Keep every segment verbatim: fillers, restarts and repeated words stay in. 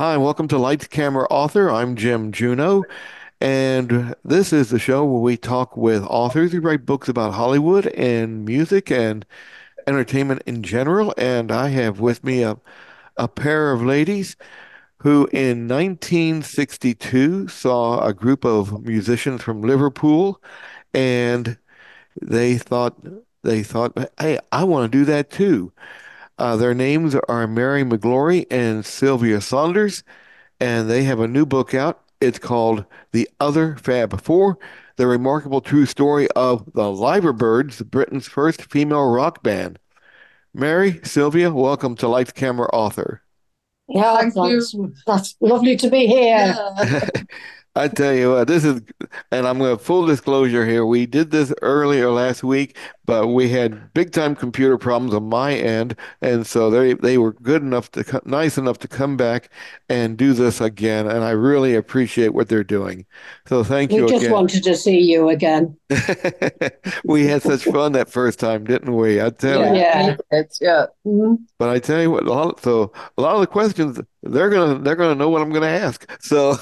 Hi, welcome to Lights Camera Author. I'm Jim Juno, and this is the show where we talk with authors who write books about Hollywood and music and entertainment in general. And I have with me a, a pair of ladies who in nineteen sixty-two saw a group of musicians from Liverpool, and they thought they thought, hey, I want to do that too. Uh, their names are Mary McGlory and Sylvia Saunders, and they have a new book out. It's called The Other Fab Four, the remarkable true story of the Liverbirds, Britain's first female rock band. Mary, Sylvia, welcome to Lights Camera Author. Yeah, Thank that's, you. that's lovely to be here. Yeah. I tell you what, this is, and I'm going to full disclosure here. We did this earlier last week, but we had big time computer problems on my end, and so they they were good enough to, co- nice enough to come back and do this again, and I really appreciate what they're doing. So thank We you just again. wanted to see you again. We had such fun that first time, didn't we? I tell Yeah. you. Yeah. It's yeah. Mhm. But I tell you what, a lot, so a lot of the questions they're gonna they're gonna know what I'm gonna ask. So,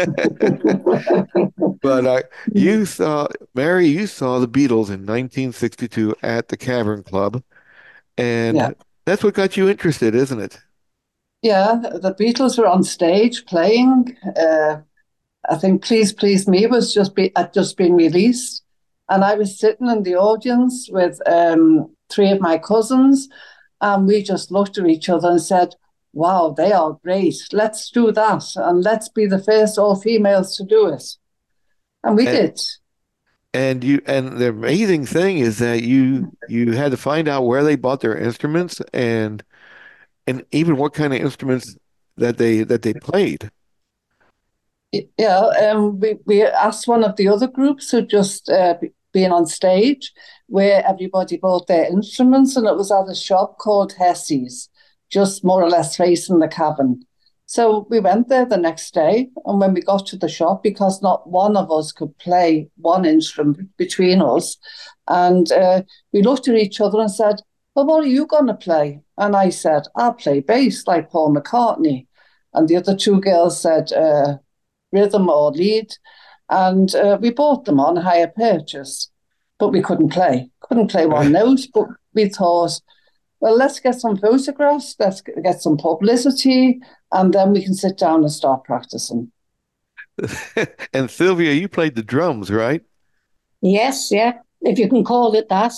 but I you saw Mary, you saw the Beatles in nineteen sixty-two at the Cavern Club, Yeah. and that's what got you interested, isn't it? Yeah, the Beatles were on stage playing. Uh, I think "Please Please Me" was just be had just been released, and I was sitting in the audience with um, three of my cousins, and we just looked at each other and said, "Wow, they are great. Let's do that, and let's be the first all females to do it." And we And did. and you and the amazing thing is that you you had to find out where they bought their instruments and and even what kind of instruments that they that they played. Yeah, um, we, we asked one of the other groups who just uh, be- been on stage where everybody bought their instruments, and it was at a shop called Hessie's, just more or less facing the cabin. So we went there the next day, and when we got to the shop, because not one of us could play one instrument between us, and uh, we looked at each other and said, "Well, what are you going to play?" And I said, "I'll play bass like Paul McCartney." And the other two girls said, uh, rhythm or lead, and uh, we bought them on hire purchase, but we couldn't play, couldn't play one note. But we thought, well, let's get some photographs, let's get some publicity, and then we can sit down and start practicing. And Sylvia, you played the drums, right? Yes, yeah, if you can call it that.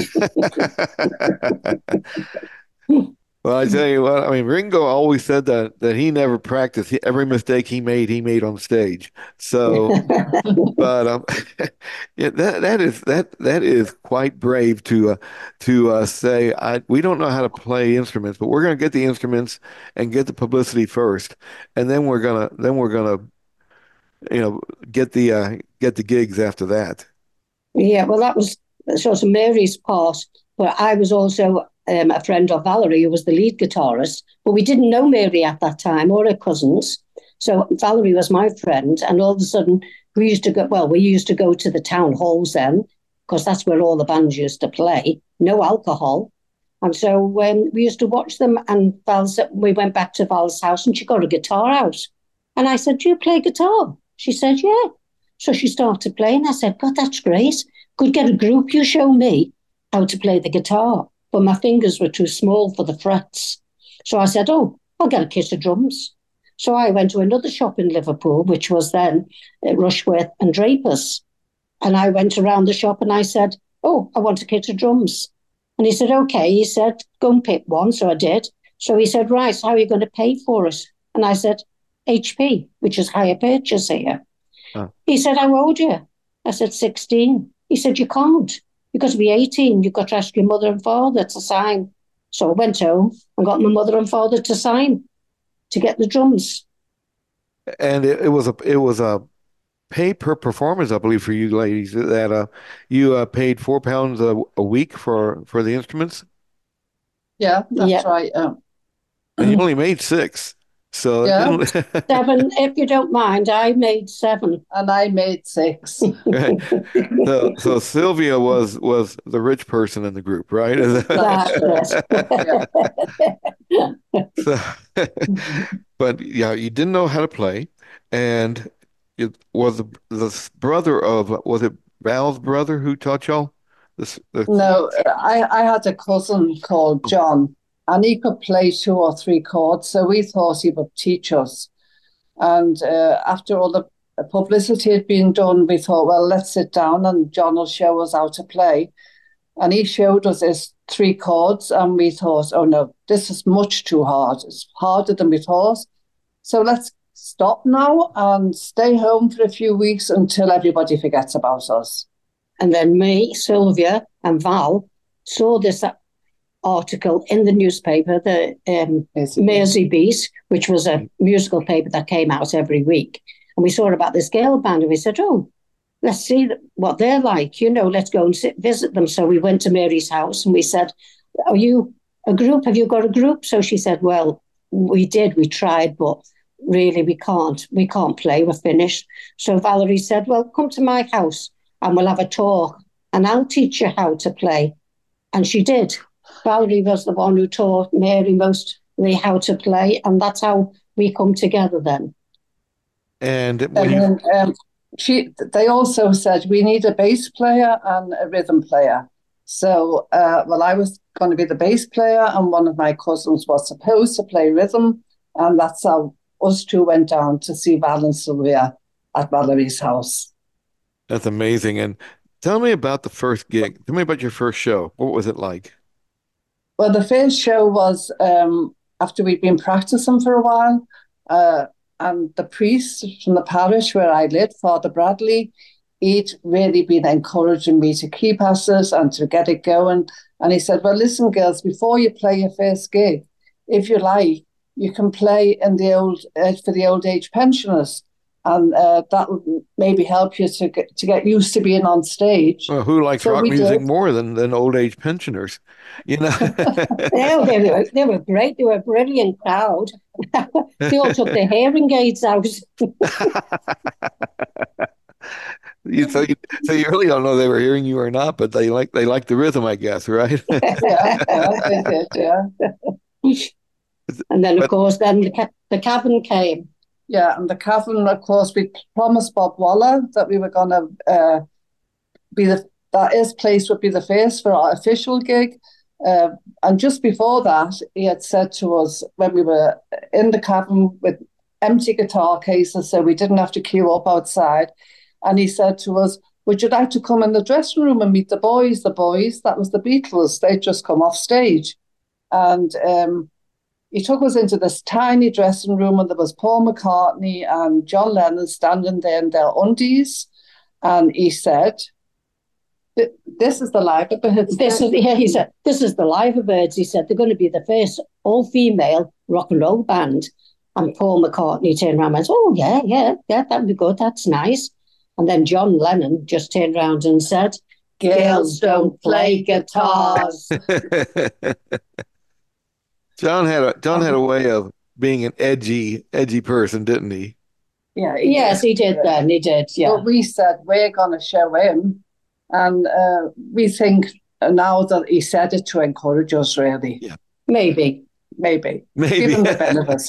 Well, I tell you what, I mean, Ringo always said that that he never practiced. He, every mistake he made, he made on stage. So, but um, yeah, that that is that that is quite brave to uh, to uh, say I we don't know how to play instruments, but we're going to get the instruments and get the publicity first, and then we're gonna then we're gonna you know get the uh, get the gigs after that. Yeah, well, that was sort of Mary's part, but I was also um, a friend of Valerie, who was the lead guitarist, but we didn't know Mary at that time or her cousins. So Valerie was my friend, and all of a sudden we used to go, well, we used to go to the town halls then, because that's where all the bands used to play, no alcohol. And so um, we used to watch them, and Val's, we went back to Val's house and she got a guitar out. And I said, "Do you play guitar?" She said, "Yeah." So she started playing. I said, "God, that's great. Could get a group. You show me how to play the guitar." But my fingers were too small for the frets. So I said, "Oh, I'll get a kit of drums." So I went to another shop in Liverpool, which was then uh, Rushworth and Drapers. And I went around the shop and I said, "Oh, I want a kit of drums." And he said, "Okay." He said, "Go and pick one." So I did. So he said, "Right, how are you going to pay for it?" And I said, "H P, which is higher purchase here." Uh, He said, "How old are you?" I said, sixteen. He said, "You can't. You've got to be eighteen. You've got to ask your mother and father to sign." So I went home and got my mother and father to sign to get the drums. and it, it was a it was a pay per performance, I believe, for you ladies that uh you uh, paid four pounds a, a week for for the instruments, Yeah, that's Yeah. right. Um, and you only made six. So it Yeah. didn't. Seven, if you don't mind, I made seven. And I made six. Right. So so Sylvia was was the rich person in the group, right? Is that- That's it. Yeah. so, but yeah, you didn't know how to play, and it was the, the brother of was it Val's brother who taught y'all this? The, No, I, I had a cousin called John, and he could play two or three chords, so we thought he would teach us. And uh, after all the publicity had been done, we thought, well, let's sit down and John will show us how to play. And he showed us his three chords, and we thought, oh no, this is much too hard. It's harder than we thought. So let's stop now and stay home for a few weeks until everybody forgets about us. And then me, Sylvia, and Val saw this article in the newspaper, the um, Mersey Beat, which was a musical paper that came out every week. And we saw about this girl band, and we said, oh, let's see what they're like. You know, let's go and sit, visit them. So we went to Mary's house and we said, are you a group? Have you got a group? So she said, well, we did. We tried, but really we can't. We can't play. We're finished. So Valerie said, well, come to my house and we'll have a talk and I'll teach you how to play. And she did. Valerie was the one who taught Mary mostly how to play, and that's how we come together then. and And when you, then um, she, they also said we need a bass player and a rhythm player. So, uh, well, I was going to be the bass player, and one of my cousins was supposed to play rhythm, and that's how us two went down to see Val and Sylvia at Valerie's house. that's amazing. And tell me about the first gig. Tell me about your first show. What was it like? Well, the first show was um, after we'd been practicing for a while, uh, and the priest from the parish where I lived, Father Bradley, he'd really been encouraging me to keep at it and to get it going. And he said, well, listen, girls, before you play your first gig, if you like, you can play in the old uh, for the old age pensioners. And uh, that would maybe help you to get, to get used to being on stage. Well, who likes So rock we music did. more than than old age pensioners? You know. Yeah, they were, they were great. They were a brilliant crowd. They all took their hearing aids out. You, so you so you really don't know they were hearing you or not, but they like they like the rhythm, I guess, right? Yeah, yeah, they did, yeah. And then, of But course, then the, ca- the cabin came. Yeah, and the Cavern, of course, we promised Bob Waller that we were going to uh, be the, that his place would be the face for our official gig. Uh, and just before that, he had said to us when we were in the Cavern with empty guitar cases, so we didn't have to queue up outside. And he said to us, would you like to come in the dressing room and meet the boys? The boys, that was the Beatles. They'd just come off stage. And um, he took us into this tiny dressing room, and there was Paul McCartney and John Lennon standing there in their undies. And he said, this is the Live Birds. This is, yeah, he said, this is the Live Birds. He said, they're going to be the first all-female rock and roll band. And Paul McCartney turned around and said, oh, yeah, yeah, yeah, that'd be good. That's nice. And then John Lennon just turned around and said, girls don't play guitars. John had a John had a way of being an edgy edgy person, didn't he? Yeah, he Yes, did. he did then. He did, yeah. But we said, we're going to show him. And uh, we think now that he said it to encourage us, really. Yeah. Maybe. Maybe. Maybe. Give him the benefits.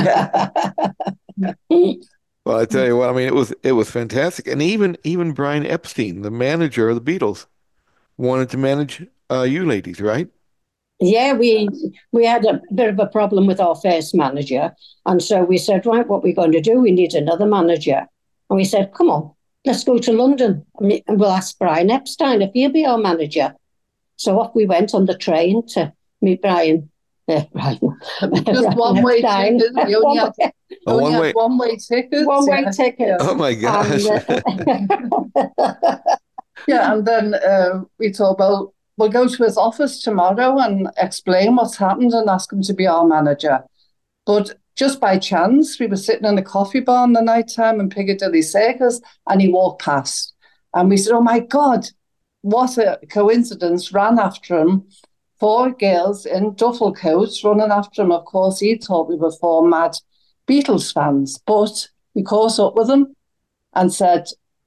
Well, I tell you what, I mean, it was it was fantastic, and even even Brian Epstein, the manager of the Beatles, wanted to manage uh, you ladies, right? Yeah, we we had a bit of a problem with our first manager. And so we said, right, what we're going to do, we need another manager. And we said, come on, let's go to London and we'll ask Brian Epstein if he'll be our manager. So off we went on the train to meet Brian. Uh, Brian. Just one way ticket. We only had, Oh, only one had way. one way tickets. One way yeah. ticket. Yeah. Oh my gosh. And, uh, Yeah, and then uh, we thought, well, we'll go to his office tomorrow and explain what's happened and ask him to be our manager. But just by chance, we were sitting in a coffee bar in the night time in Piccadilly Circus, and he walked past. And we said, oh my God, what a coincidence, ran after him. Four girls in duffel coats running after him. Of course, he thought we were four mad Beatles fans, but we caught up with them and said,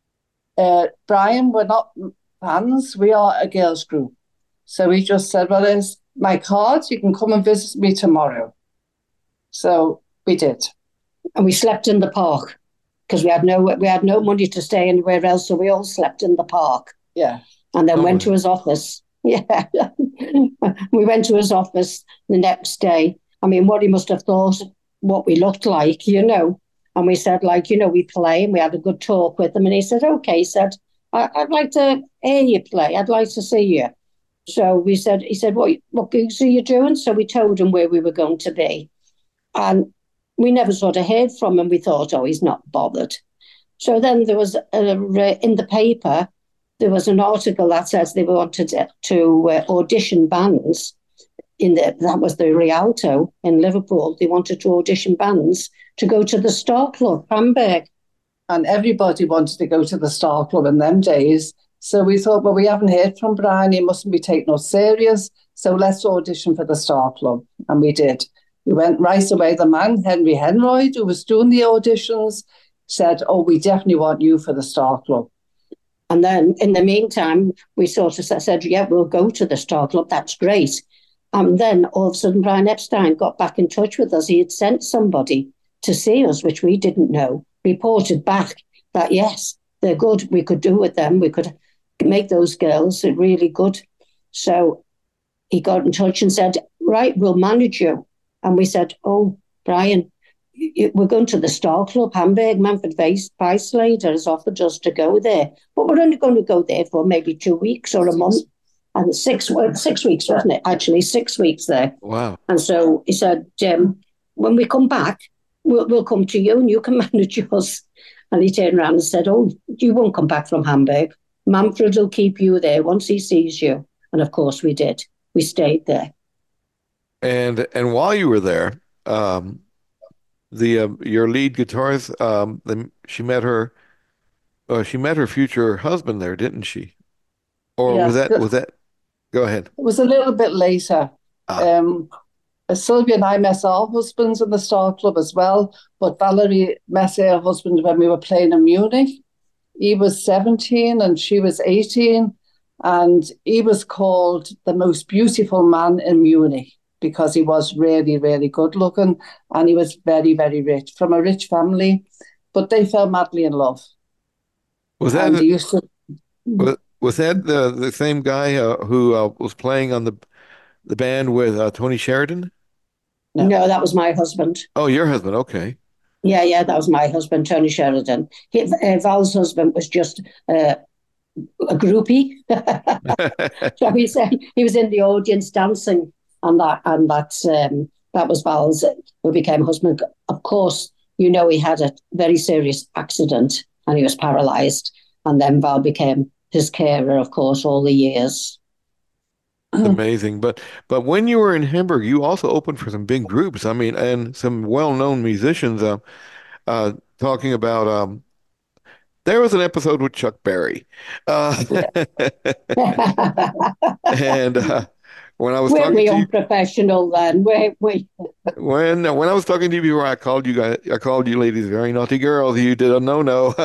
uh, Brian, we're not fans, we are a girls' group. So we just said, well, there's my card, you can come and visit me tomorrow. So we did. And we slept in the park because we had no we had no money to stay anywhere else, so we all slept in the park. Yeah. And then Oh, went my- to his office. Yeah. We went to his office the next day. I mean, what he must have thought, what we looked like, you know. And we said, like, you know, we play, and we had a good talk with him. And he said, okay, he said, I- I'd like to hear you play. I'd like to see you. So we said, he said, what, what gigs are you doing? So we told him where we were going to be. And we never sort of heard from him. We thought, oh, he's not bothered. So then there was, a, in the paper, there was an article that says they wanted to, to uh, audition bands. In the, that was the Rialto in Liverpool. They wanted to audition bands to go to the Star Club, Hamburg. And everybody wanted to go to the Star Club in them days. So we thought, well, we haven't heard from Brian. He mustn't be taking us serious. So let's audition for the Star Club. And we did. We went right away. The man, Henry Henroyd, who was doing the auditions, said, oh, we definitely want you for the Star Club. And then in the meantime, we sort of said, yeah, we'll go to the Star Club. That's great. And then all of a sudden, Brian Epstein got back in touch with us. He had sent somebody to see us, which we didn't know, reported back that, yes, they're good. We could do with them. We could make those girls really good. So he got in touch and said, right, we'll manage you. And we said, oh, Brian, we're going to the Star Club, Hamburg. Manfred Weislader has offered us to go there. But we're only going to go there for maybe two weeks or a month. And six, well, six weeks, wasn't it? Actually, six weeks there. Wow. And so he said, um, when we come back, we'll, we'll come to you and you can manage us. And he turned around and said, oh, you won't come back from Hamburg. Manfred will keep you there once he sees you. And of course we did. We stayed there. And and while you were there, um, the uh, your lead guitarist, um, the, she met her, uh, she met her future husband there, didn't she? Or was Yeah, that it was that? Go ahead. was a little bit later. Ah, Um, Sylvia and I met our husbands in the Star Club as well, but Valerie met her husband when we were playing in Munich. He was seventeen and she was eighteen, and he was called the most beautiful man in Munich because he was really, really good looking, and he was very, very rich, from a rich family, but they fell madly in love. was that And he used to, was, was that the the same guy uh, who uh, was playing on the the band with uh, Tony Sheridan? No. No, that was my husband. Oh, your husband. Okay. Yeah, yeah, that was my husband, Tony Sheridan. He, uh, Val's husband was just uh, a groupie. So he said he was in the audience dancing, and that and that um, that was Val's, who became husband. Of course, you know, he had a very serious accident and he was paralysed, and then Val became his carer, of course, all the years. Amazing. But but when you were in Hamburg, you also opened for some big groups. I mean, and some well-known musicians. Uh, uh, talking about um, there was an episode with Chuck Berry, uh, and uh, when I was Weren't talking we to you, unprofessional then? Weren't we? when when I was talking to you before, I called you guys, I called you ladies very naughty girls. You did a no-no.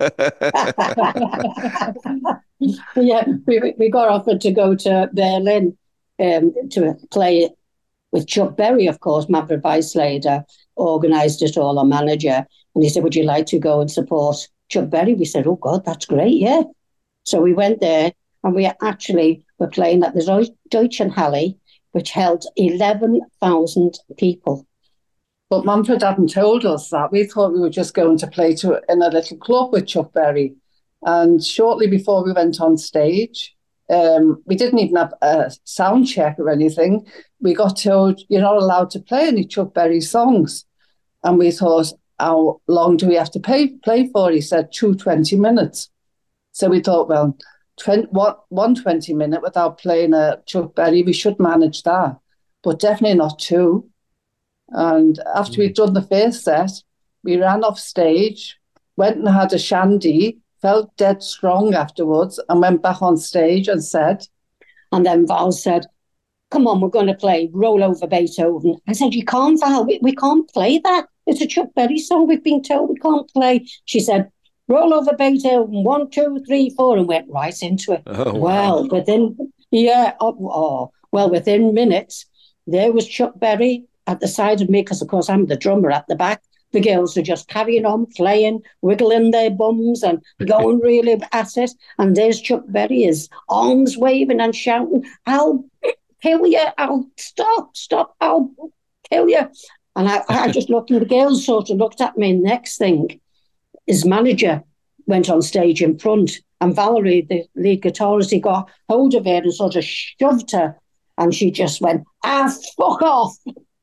Yeah, we we got offered to go to Berlin um, to play with Chuck Berry, of course. Manfred Weislader organised it all, our manager. And he said, would you like to go and support Chuck Berry? We said, oh, God, that's great, yeah. So we went there, and we actually were playing at the Deutschen Halle, which held eleven thousand people. but Manfred hadn't told us that. We thought we were just going to play to in a little club with Chuck Berry. And shortly before we went on stage, um, we didn't even have a sound check or anything. We got told, you're not allowed to play any Chuck Berry songs. And we thought, how long do we have to pay, play for? He said, two twenty minutes. So we thought, well, twenty, one twenty minute without playing a Chuck Berry, we should manage that. But definitely not two. And after we'd done the first set, we ran off stage, went and had a shandy, felt dead strong afterwards, and went back on stage and said, and then Val said, come on, we're going to play Roll Over Beethoven. I said, you can't, Val, we, we can't play that. it's a Chuck Berry song. We've been told we can't play. She said, roll over Beethoven, one, two, three, four, and went right into it. Oh, wow. Well, within, yeah, oh, oh, well, within minutes, there was Chuck Berry at the side of me, because, of course, I'm the drummer at the back. The girls are just carrying on, playing, wiggling their bums and going really at it. And there's Chuck Berry, his arms waving and shouting, I'll kill you, I'll stop, stop, I'll kill you. And I, I just looked, and the girls sort of looked at me. Next thing, his manager went on stage in front, and Valerie, the lead guitarist, he got hold of her and sort of shoved her, and she just went, ah, fuck off.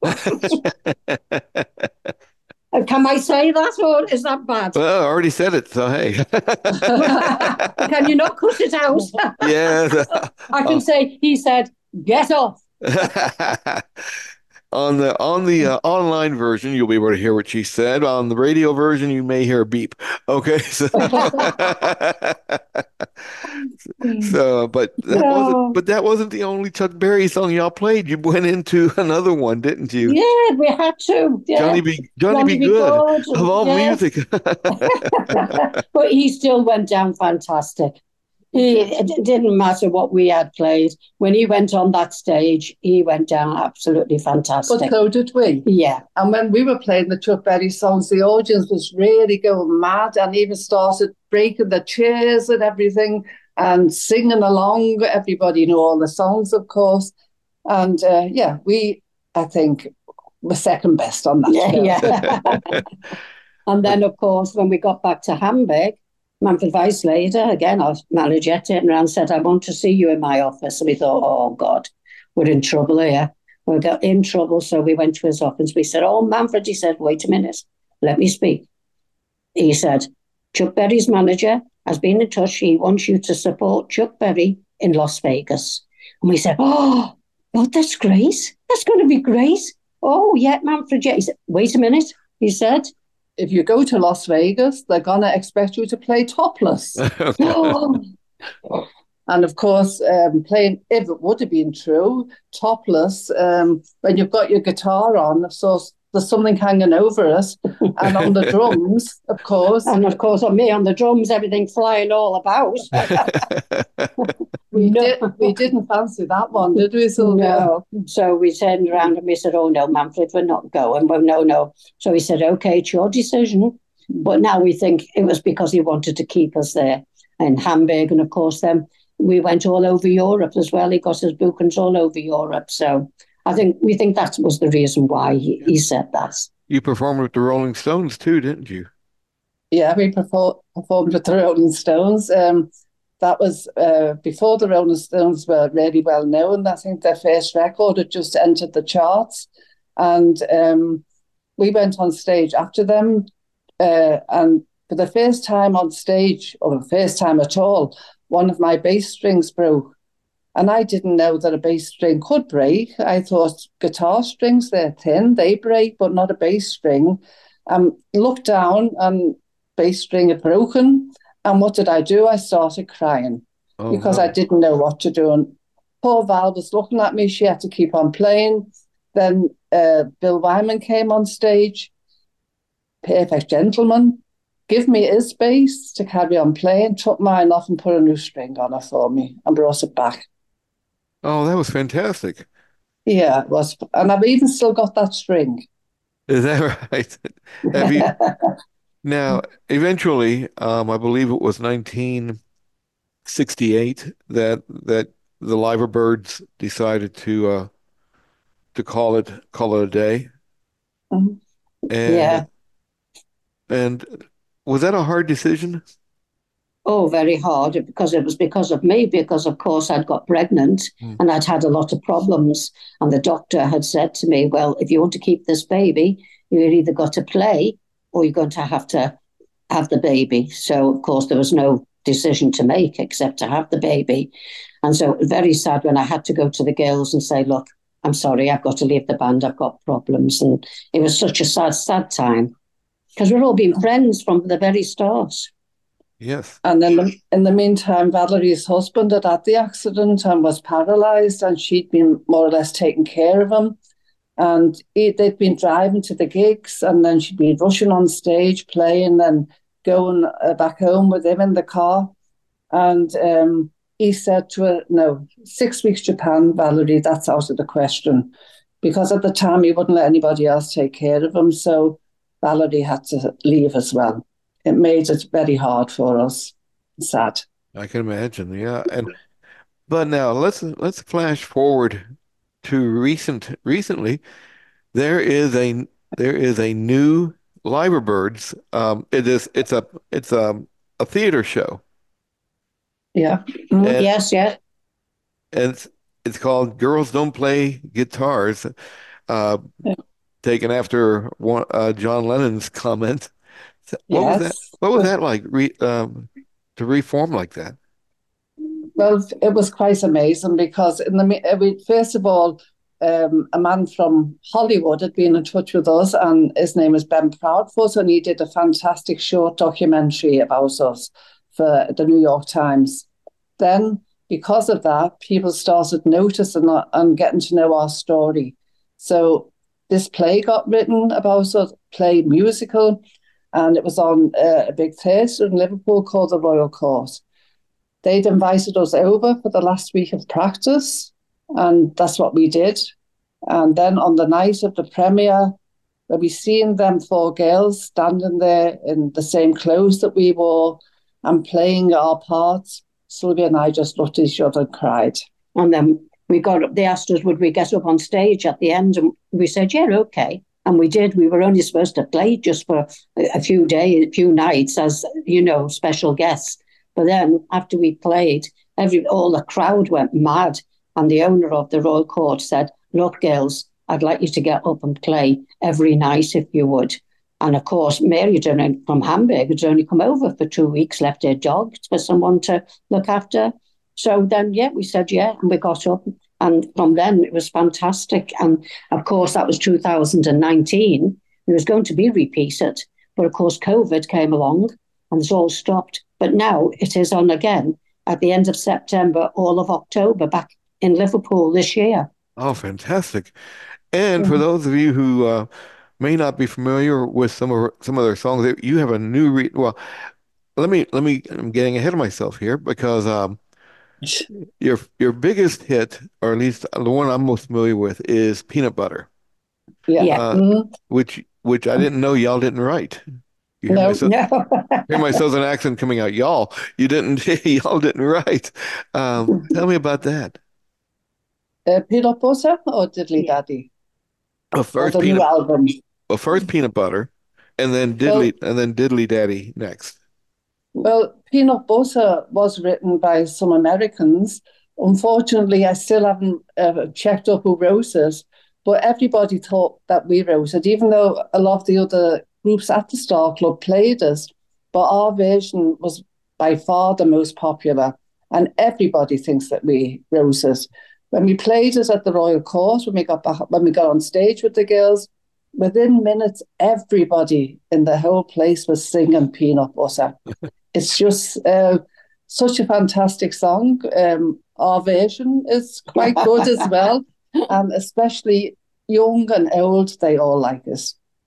Can I say that, or is that bad? Well, I already said it, so hey. Can you not cut it out? Yeah. I can uh, say, he said, get off. On the on the uh, online version, you'll be able to hear what she said. On the radio version, you may hear a beep. Okay, so, so but that no. wasn't but that wasn't the only Chuck Berry song y'all played. You went into another one, didn't you? Yeah, we had to. Yeah. Johnny be Johnny, Johnny be, be good, good of all yeah. music. But he still went down fantastic. He, it didn't matter what we had played. When he went on that stage, he went down absolutely fantastic. But so did we. Yeah. And when we were playing the Chuck Berry songs, the audience was really going mad and even started breaking the chairs and everything and singing along. Everybody knew all the songs, of course. And uh, yeah, we, I think, were second best on that. Yeah. yeah. And then, of course, when we got back to Hamburg, Manfred Weisleder, again, our manager, turned around and said, I want to see you in my office. And we thought, oh, God, we're in trouble here. We got in trouble, so we went to his office. We said, oh, Manfred, he said, wait a minute, let me speak. He said, Chuck Berry's manager has been in touch. He wants you to support Chuck Berry in Las Vegas. And we said, oh, God, that's great. That's going to be great. Oh, yeah, Manfred, yeah. He said, wait a minute, he said, if you go to Las Vegas, they're going to expect you to play topless. And of course, um, playing, if it would have been true, topless, um, when you've got your guitar on, so there's something hanging over us. And on the drums, of course. And of course, on me, on the drums, everything flying all about. we, did, we didn't fancy that one, did we, Sylvia? No. So we turned around and we said, oh, no, Manfred, we're not going. Well, no, no. So he said, OK, it's your decision. But now we think it was because he wanted to keep us there in Hamburg. And of course, then we went all over Europe as well. He got his bookings all over Europe. So I think we think that was the reason why he, he said that. You performed with the Rolling Stones too, didn't you? Yeah, we perform, performed with the Rolling Stones. Um, that was uh, before the Rolling Stones were really well known. I think their first record had just entered the charts. And um, we went on stage after them. Uh, and for the first time on stage, or the first time at all, one of my bass strings broke. And I didn't know that a bass string could break. I thought guitar strings, they're thin, they break, but not a bass string. Um, looked down and bass string had broken. And what did I do? I started crying oh, because no. I didn't know what to do. And poor Val was looking at me. She had to keep on playing. Then uh, Bill Wyman came on stage. Perfect gentleman. Give me his bass to carry on playing, took mine off and put a new string on it for me and brought it back. Oh, that was fantastic. Yeah, it was. And I've even still got that string. Is that right? Have you... Now, eventually, um, I believe it was nineteen sixty-eight that that the Liverbirds decided to uh, to call it call it a day. Mm-hmm. And, yeah. And was that a hard decision? Oh, very hard, because it was because of me, because, of course, I'd got pregnant mm. and I'd had a lot of problems. And the doctor had said to me, well, if you want to keep this baby, you've either got to play or you're going to have to have the baby. So, of course, there was no decision to make except to have the baby. And so very sad when I had to go to the girls and say, look, I'm sorry, I've got to leave the band. I've got problems. And it was such a sad, sad time because we've all been friends from the very start. Yes. And in the, in the meantime, Valerie's husband had had the accident and was paralysed, and she'd been more or less taking care of him. And he, they'd been driving to the gigs, and then she'd been rushing on stage, playing, and going uh, back home with him in the car. And um, he said to her, no, six weeks Japan, Valerie, that's out of the question. Because at the time, he wouldn't let anybody else take care of him. So Valerie had to leave as well. It made it very hard for us. Sad. I can imagine. Yeah. And but now let's let's flash forward to recent recently. There is a there is a new Liverbirds. Um, it is it's a it's a a theater show, Yeah. Mm, and yes, yes, and it's, it's called Girls Don't Play Guitars, uh, taken after one uh, John Lennon's comment. So what was that? Yes. What was that like? Re, um, to reform like that? Well, it was quite amazing because in the we, first of all, um, a man from Hollywood had been in touch with us, and his name is Ben Proudfoot, and he did a fantastic short documentary about us for the New York Times. Then, because of that, people started noticing and getting to know our story. So this play got written about us, play musical, and it was on uh, a big theatre in Liverpool called the Royal Court. They'd invited us over for the last week of practice, and that's what we did. And then on the night of the premiere, when we seen them four girls standing there in the same clothes that we wore and playing our parts, Sylvia and I just looked at each other and cried. and then we got up. They asked us, would we get up on stage at the end? And we said, yeah, okay. And we did. We were only supposed to play just for a few days, a few nights as, you know, special guests. But then after we played, every all the crowd went mad. And the owner of the Royal Court said, look, girls, I'd like you to get up and play every night if you would. And of course, Mary from Hamburg had only come over for two weeks, left her dog for someone to look after. So then, yeah, we said, yeah, and we got up. And from then, it was fantastic. And of course, that was two thousand nineteen. It was going to be repeated. But of course, COVID came along and it's all stopped. But now it is on again at the end of September, all of October, back in Liverpool this year. Oh, fantastic! And for Mhm. those of you who uh, may not be familiar with some of some of their songs, you have a new re well. Let me let me. I'm getting ahead of myself here because um, your your biggest hit, or at least the one I'm most familiar with, is Peanut Butter, Yeah. Yeah. uh, Mhm. which which I didn't know y'all didn't write. You hear my No, sou- No. hear my southern accent coming out. Y'all, you didn't y'all didn't write. Um, tell me about that. uh, Peanut Butter or Diddly Yeah. Daddy Well, or first the new peanut, album? well, first Peanut Butter, and then Diddley, Well, and then Diddley Daddy next. well, Peanut Butter was written by some Americans. Unfortunately, I still haven't uh, checked up who wrote it, but everybody thought that we wrote it, even though a lot of the other groups at the Star Club played it. But our version was by far the most popular, and everybody thinks that we wrote it. When we played it at the Royal Court, when we got back, when we got on stage with the girls, within minutes, everybody in the whole place was singing Peanut Butter. It's just uh, such a fantastic song. Um, our version is quite good as well, and especially young and old, they all like it.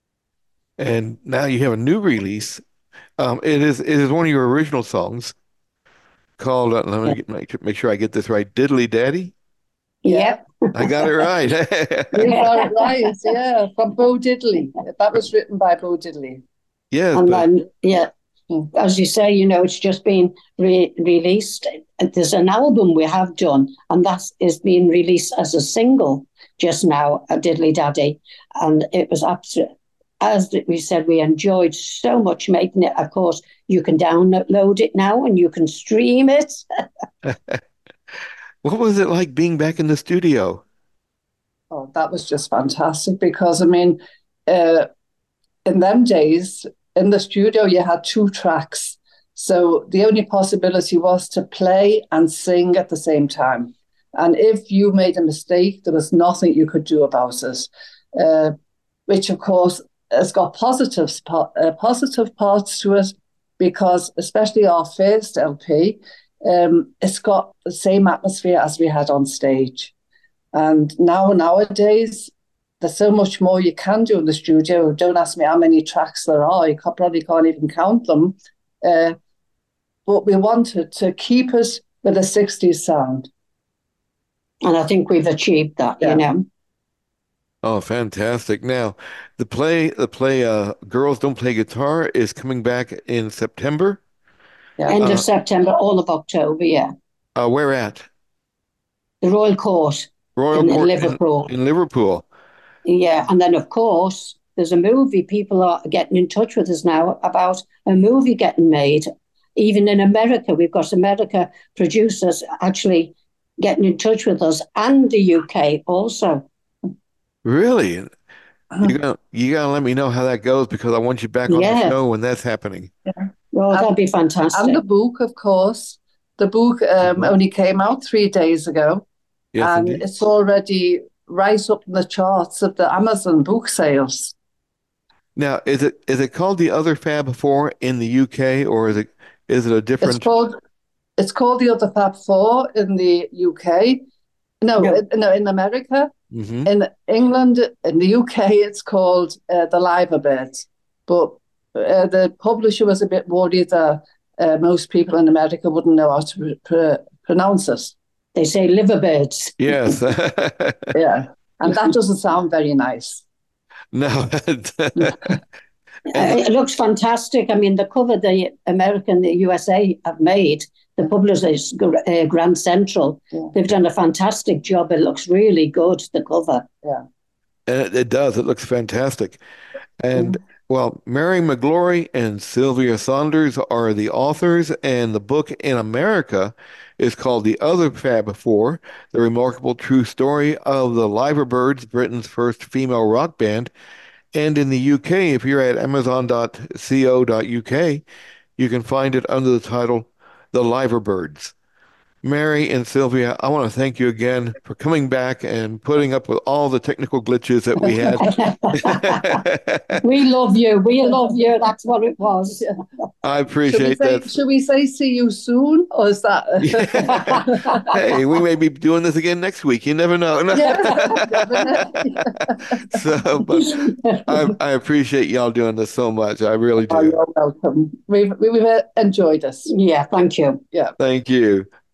And now you have a new release. Um, it is it is one of your original songs called. Uh, let me get, make, make sure I get this right. Diddley Daddy. Yeah, Yep. I got it right. you got it right. Yeah, from Bo Diddley. That was written by Bo Diddley. Yes, And but then, yeah, as you say, you know, it's just been re- released. There's an album we have done, and that is being released as a single just now, a Diddly Daddy. And it was absolute, as we said, we enjoyed so much making it. Of course, you can download it now and you can stream it. what was it like being back in the studio? Oh, that was just fantastic because, I mean, uh, in them days, in the studio, you had two tracks. So the only possibility was to play and sing at the same time. And if you made a mistake, there was nothing you could do about it, uh, which, of course, has got positive, uh, positive parts to it because, especially our first L P, um, it's got the same atmosphere as we had on stage. And now, nowadays, there's so much more you can do in the studio. Don't ask me how many tracks there are. You probably can't even count them. Uh, but we wanted to keep us with a sixties sound. And I think we've achieved that, yeah. you know. Oh, fantastic. Now, the play, the play, uh, Girls Don't Play Guitar is coming back in September. Yeah. End uh, of September, all of October, yeah. Uh, where at? The Royal Court. Royal in, Court in Liverpool. In, in Liverpool. Yeah, and then of course, there's a movie. People are getting in touch with us now about a movie getting made. Even in America, we've got America producers actually getting in touch with us, and the U K also. Really? You gotta, you gotta let me know how that goes, because I want you back on yeah. the show when that's happening. Yeah. Well, and, that'd be fantastic. And the book, of course. The book um, mm-hmm. only came out three days ago. Yes, and indeed. It's already right up in the charts of the Amazon book sales. Now, is it is it called The Other Fab Four in the U K, or is it is it a different? It's called it's called The Other Fab Four in the U K. No, no, in, no, in America. Mm-hmm. In England, in the U K, it's called uh, The Liverbirds. But uh, the publisher was a bit worried that uh, most people in America wouldn't know how to pr- pronounce it. They say liverbirds. Yes. Yeah, and that doesn't sound very nice. No. It looks fantastic. I mean, the cover the American, the U S A have made, the publisher is uh, Grand Central. Yeah. They've done a fantastic job. It looks really good, the cover. Yeah. And it, it does. It looks fantastic. And, mm. well, Mary McGlory and Sylvia Saunders are the authors, and the book in America is called The Other Fab Four, The Remarkable True Story of the Liverbirds, Britain's first female rock band. And in the U K, if you're at amazon dot co dot U K, you can find it under the title The Liverbirds. Mary and Sylvia, I want to thank you again for coming back and putting up with all the technical glitches that we had. We love you. We love you. That's what it was. I appreciate should say, that. Should we say see you soon? Or is that? Hey, we may be doing this again next week. You never know. So, but I, I appreciate y'all doing this so much. I really do. Oh, you're welcome. We've, we've enjoyed this. Yeah, thank you. Yeah. Thank you.